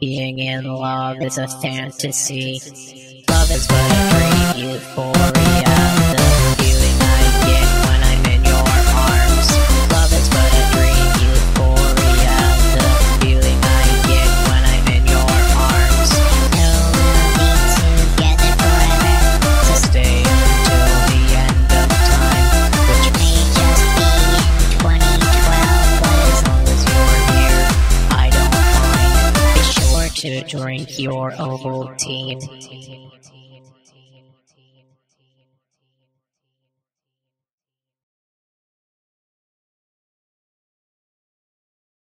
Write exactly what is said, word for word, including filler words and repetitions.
Being in love is a fantasy. Love is but a dream, euphoria. The feeling I get when I'm in your arms. Love is but a dream, euphoria. The feeling I get when I'm in your arms. No, we'll be together forever. To stay until the end of time, Which may just be in twenty twelve, but as long as you're here, I don't mind. Be sure to drink your Ovaltine.